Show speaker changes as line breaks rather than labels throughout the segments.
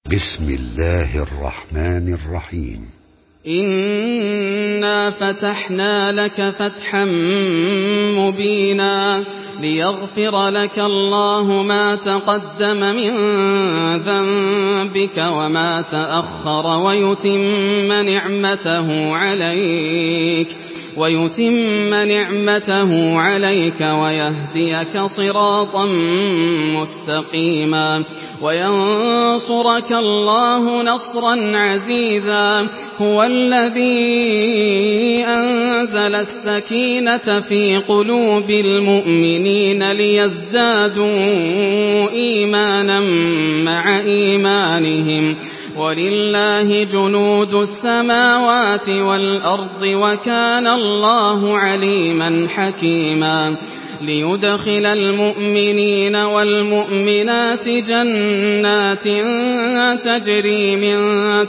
بسم الله الرحمن الرحيم.
إنا فتحنا لك فتحا مبينا ليغفر لك الله ما تقدم من ذنبك وما تأخر ويتم نعمته عليك ويهديك صراطا مستقيما وينصرك الله نصرا عزيزا. هو الذي أنزل السكينة في قلوب المؤمنين ليزدادوا إيمانا مع إيمانهم ولله جنود السماوات والأرض وكان الله عليما حكيما. ليدخل المؤمنين والمؤمنات جنات تجري من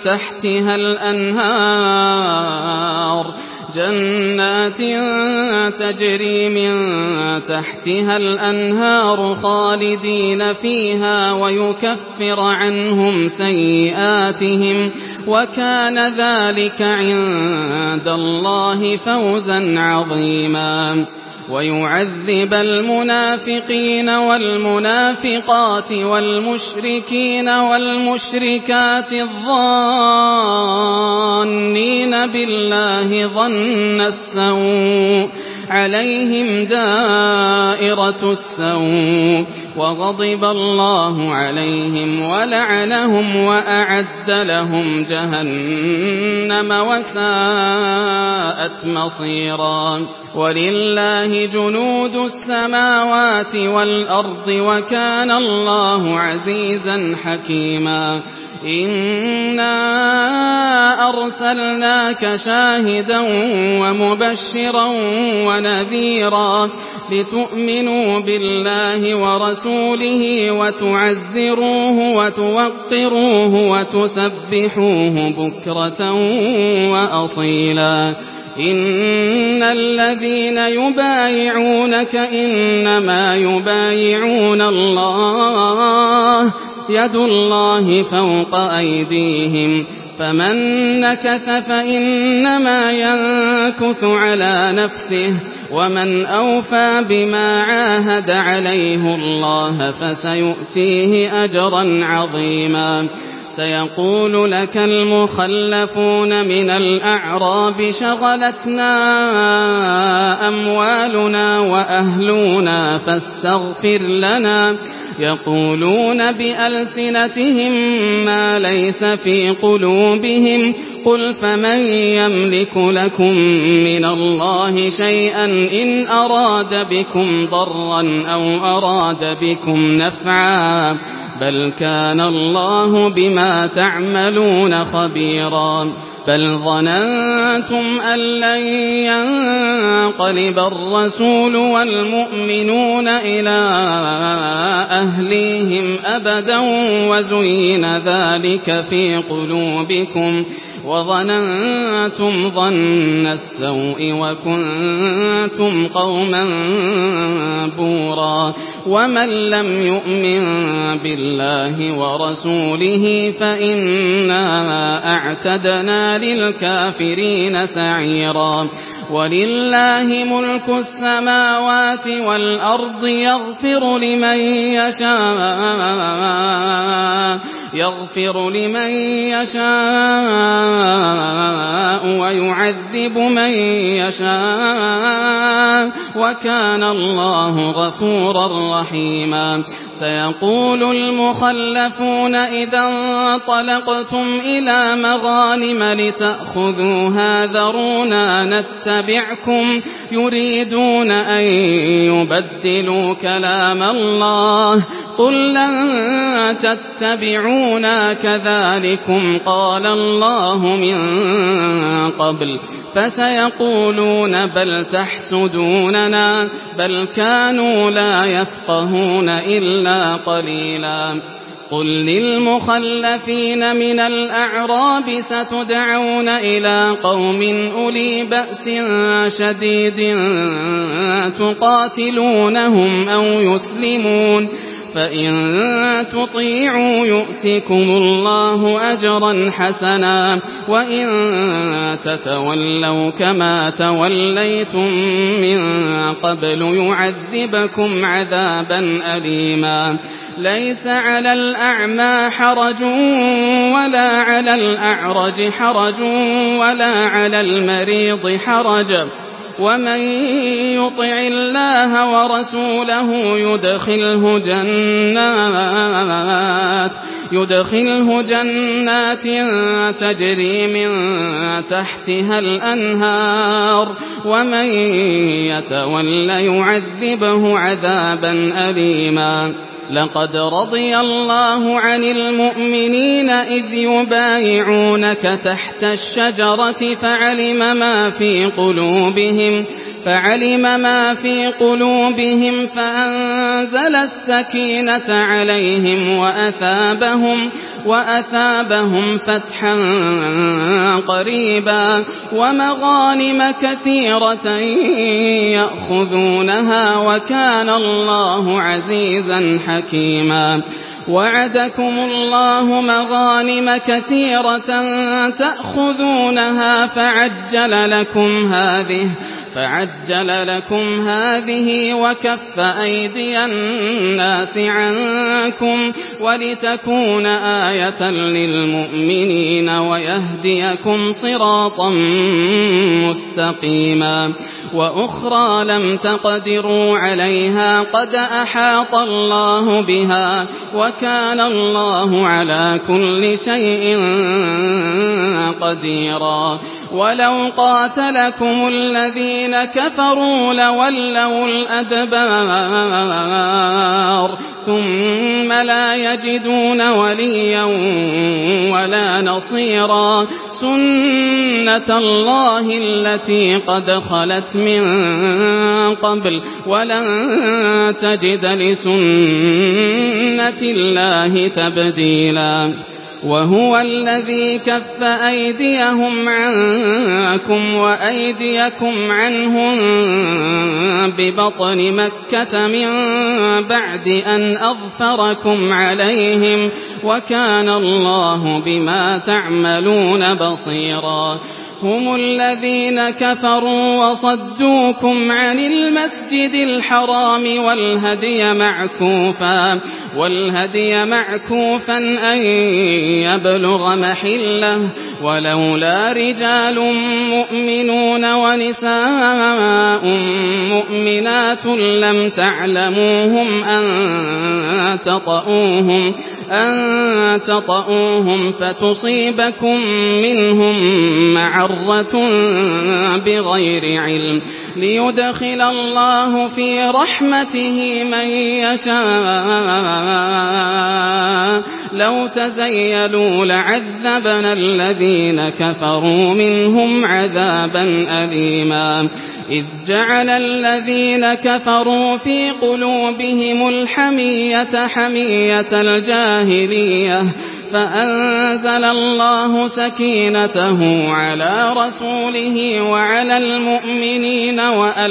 تحتها الأنهار خالدين فيها ويكفر عنهم سيئاتهم وكان ذلك عند الله فوزا عظيما. ويعذب المنافقين والمنافقات والمشركين والمشركات الظانين بالله ظن السوء عليهم دائرة السوء وغضب الله عليهم ولعنهم وأعد لهم جهنم وساءت مصيرا. ولله جنود السماوات والأرض وكان الله عزيزا حكيما. إنا أرسلناك شاهدا ومبشرا ونذيرا لتؤمنوا بالله ورسوله وتعزروه وتوقروه وتسبحوه بكرة وأصيلا. إن الذين يبايعونك إنما يبايعون الله يد الله فوق أيديهم فمن نكث فإنما ينكث على نفسه ومن أوفى بما عاهد عليه الله فسيؤتيه أجرا عظيما. سيقول لك المخلفون من الأعراب شغلتنا أموالنا وأهلنا فاستغفر لنا يقولون بألسنتهم ما ليس في قلوبهم قل فمن يملك لكم من الله شيئا إن أراد بكم ضرا أو أراد بكم نفعا بل كان الله بما تعملون خبيرا. بل ظننتم أن لن ينقلب الرسول والمؤمنون إلى أهليهم أبدا وزين ذلك في قلوبكم وظننتم ظن السوء وكنتم قوما بورا. ومن لم يؤمن بالله ورسوله فإنا أعتدنا للكافرين سعيرا. ولله ملك السماوات والأرض يغفر لمن يشاء ويعذب من يشاء وكان الله غفورا رحيما. سيقول المخلفون إذا انطلقتم إلى مغانم لتأخذوها ذرونا نتبعكم يريدون أن يبدلوا كلام الله قل لن تتبعونا كذلكم قال الله من قبل فسيقولون بل تحسدوننا بل كانوا لا يفقهون إلا قليلا. قل للمخلفين من الأعراب ستدعون إلى قوم أولي بأس شديد تقاتلونهم أو يسلمون فإن تطيعوا يؤتكم الله أجرا حسنا وإن تتولوا كما توليتم من قبل يعذبكم عذابا أليما ليس على الأعمى حرج ولا على الأعرج حرج ولا على المريض حرج ومن يطع الله ورسوله يدخله جنات تجري من تحتها الأنهار ومن يتول يعذبه عذابا أليما لقد رضي الله عن المؤمنين إذ يبايعونك تحت الشجرة فعلم ما في قلوبهم فأنزل السكينة عليهم وأثابهم فتحا قريبا ومغانم كثيرة يأخذونها وكان الله عزيزا حكيما وعدكم الله مغانم كثيرة تأخذونها فعجل لكم هذه وكف أيدي الناس عنكم ولتكون آية للمؤمنين ويهديكم صراطا مستقيما وأخرى لم تقدروا عليها قد أحاط الله بها وكان الله على كل شيء قديرا ولو قاتلكم الذين كفروا لولوا الأدبار ثم لا يجدون وليا ولا نصيرا سنة الله التي قد خلت من قبل ولن تجد لسنة الله تبديلا وهو الذي كف أيديهم عنكم وأيديكم عنهم ببطن مكة من بعد أن أظفركم عليهم وكان الله بما تعملون بصيرا هم الذين كفروا وصدوكم عن المسجد الحرام والهدي معكوفا أن يبلغ محله ولولا رجال مؤمنون ونساء مؤمنات لم تعلموهم أن تطؤوهم فتصيبكم منهم معرة بغير علم ليدخل الله في رحمته من يشاء لو تزيلوا لعذبنا الذين كفروا منهم عذابا أليما إذ جعل الذين كفروا في قلوبهم الحمية حمية الجاهلية فأنزل الله سكينته على رسوله وعلى المؤمنين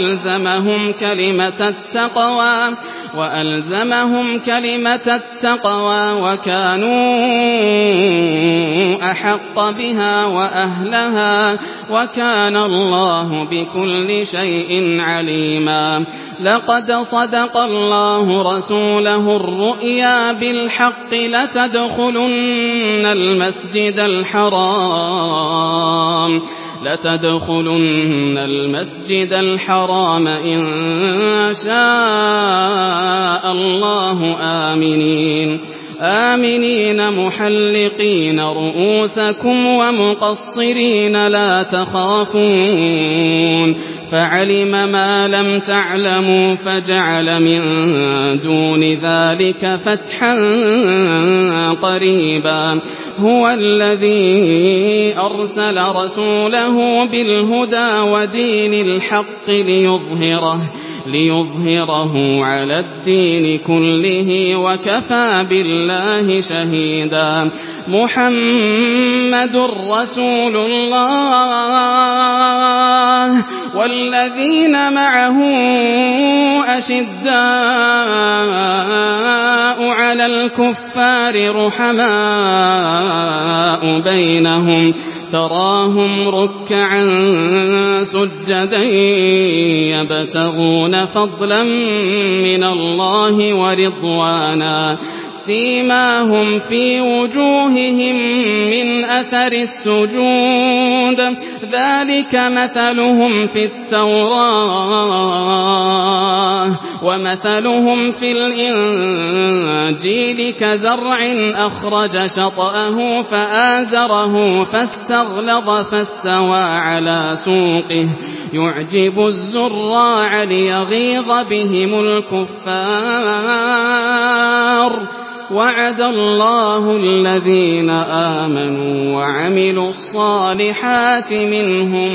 وألزمهم كلمة التقوى وكانوا أحق بها وأهلها وكان الله بكل شيء عليما لقد صدق الله رسوله الرؤيا بالحق لتدخلن المسجد الحرام إن شاء الله آمنين محلقين رؤوسكم ومقصرين لا تخافون فعلم ما لم تعلموا فجعل من دون ذلك فتحا قريبا هو الذي أرسل رسوله بالهدى ودين الحق ليظهره على الدين كله وكفى بالله شهيدا محمد رسول الله والذين معه أشداء على الكفار رحماء بينهم تراهم ركعا سجدا يبتغون فضلا من الله ورضوانا سيماهم في وجوههم من أثر السجود ذلك مثلهم في التوراة ومثلهم في الإنجيل كزرع أخرج شطأه فآزره فاستغلظ فاستوى على سوقه يعجب الزراع ليغيظ بهم الكفار وعد الله الذين آمنوا وعملوا الصالحات منهم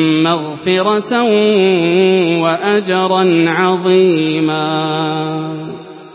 مغفرة وأجرا عظيما.